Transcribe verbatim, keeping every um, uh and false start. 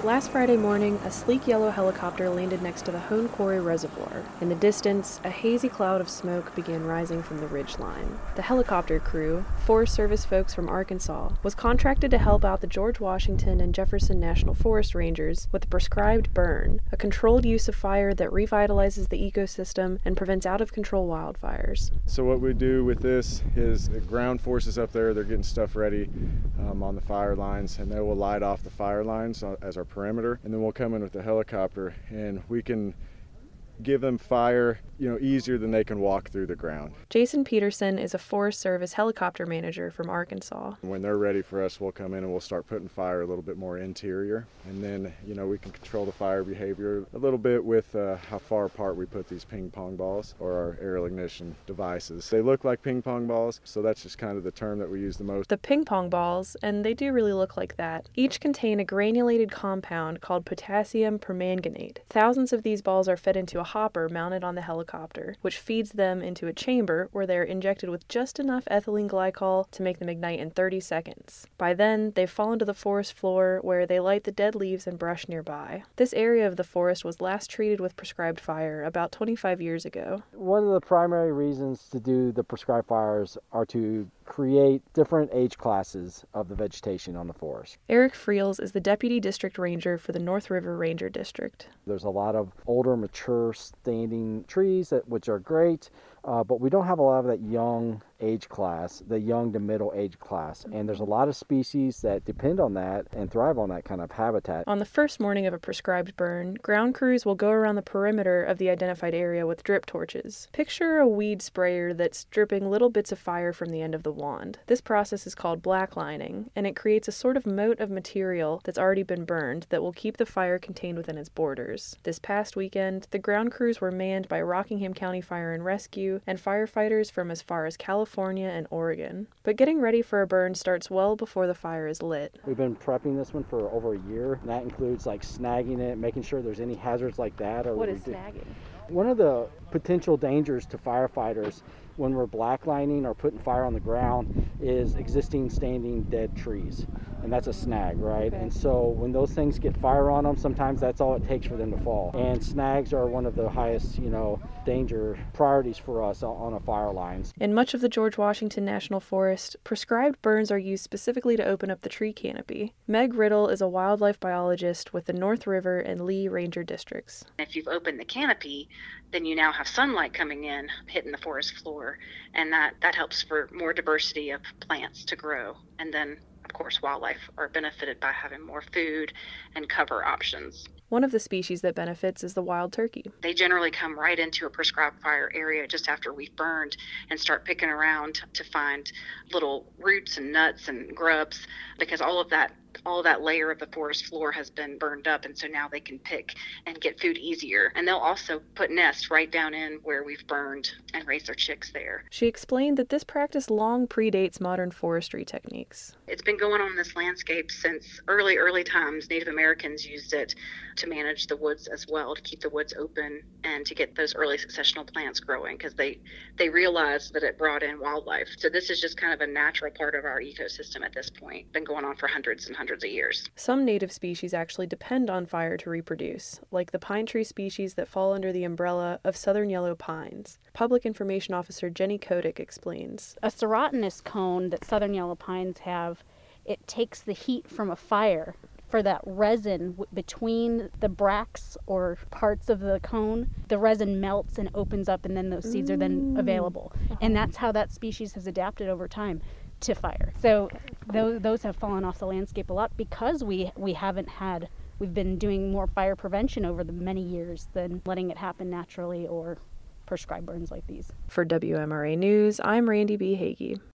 Last Friday morning, a sleek yellow helicopter landed next to the Hone Quarry Reservoir. In the distance, a hazy cloud of smoke began rising from the ridgeline. The helicopter crew, Forest Service folks from Arkansas, was contracted to help out the George Washington and Jefferson National Forest Rangers with the prescribed burn, a controlled use of fire that revitalizes the ecosystem and prevents out-of-control wildfires. So what we do with this is the ground forces up there, they're getting stuff ready um, on the fire lines, and they will light off the fire lines as our perimeter, and then we'll come in with the helicopter and we can give them fire, you know, easier than they can walk through the ground. Jason Peterson is a Forest Service helicopter manager from Arkansas. When they're ready for us, we'll come in and we'll start putting fire a little bit more interior, and then, you know, we can control the fire behavior a little bit with uh, how far apart we put these ping pong balls or our aerial ignition devices. They look like ping pong balls, so that's just kind of the term that we use the most. The ping pong balls, and they do really look like that, each contain a granulated compound called potassium permanganate. Thousands of these balls are fed into a hopper mounted on the helicopter, which feeds them into a chamber where they are injected with just enough ethylene glycol to make them ignite in thirty seconds. By then, they've fallen to the forest floor where they light the dead leaves and brush nearby. This area of the forest was last treated with prescribed fire about twenty-five years ago. One of the primary reasons to do the prescribed fires are to create different age classes of the vegetation on the forest. Eric Friels is the Deputy District Ranger for the North River Ranger District. There's a lot of older, mature, standing trees, that, which are great, uh, but we don't have a lot of that young age class, the young to middle age class. And there's a lot of species that depend on that and thrive on that kind of habitat. On the first morning of a prescribed burn, ground crews will go around the perimeter of the identified area with drip torches. Picture a weed sprayer that's dripping little bits of fire from the end of the wand. This process is called blacklining, and it creates a sort of moat of material that's already been burned that will keep the fire contained within its borders. This past weekend, the ground crews were manned by Rockingham County Fire and Rescue and firefighters from as far as California and Oregon. But getting ready for a burn starts well before the fire is lit. We've been prepping this one for over a year, and that includes like snagging it, making sure there's any hazards like that. Or what is do. snagging? One of the potential dangers to firefighters when we're blacklining or putting fire on the ground is existing standing dead trees, and that's a snag, right? Okay. And so when those things get fire on them, sometimes that's all it takes for them to fall. And snags are one of the highest, you know, danger priorities for us on a fire lines. In much of the George Washington National Forest, prescribed burns are used specifically to open up the tree canopy. Meg Riddle is a wildlife biologist with the North River and Lee Ranger Districts. If you've opened the canopy, then you now have sunlight coming in, hitting the forest floor, and that, that helps for more diversity of plants to grow. And then, of course, wildlife are benefited by having more food and cover options. One of the species that benefits is the wild turkey. They generally come right into a prescribed fire area just after we've burned and start picking around to find little roots and nuts and grubs, because all of that all of that layer of the forest floor has been burned up, and so now they can pick and get food easier. And they'll also put nests right down in where we've burned and raise their chicks there. She explained that this practice long predates modern forestry techniques. It's been going on in this landscape since early, early times. Native Americans used it to manage the woods as well, to keep the woods open and to get those early successional plants growing, because they, they realized that it brought in wildlife. So this is just kind of a natural part of our ecosystem at this point. Been going on for hundreds and hundreds of years. Some native species actually depend on fire to reproduce, like the pine tree species that fall under the umbrella of southern yellow pines. Public Information Officer Jenny Kodik explains. A serotinous cone that southern yellow pines have, it takes the heat from a fire for that resin w- between the bracts or parts of the cone. The resin melts and opens up, and then those seeds are then available. And that's how that species has adapted over time to fire. So those, those have fallen off the landscape a lot because we we haven't had, we've been doing more fire prevention over the many years than letting it happen naturally or prescribed burns like these. For W M R A News, I'm Randy B. Hagee.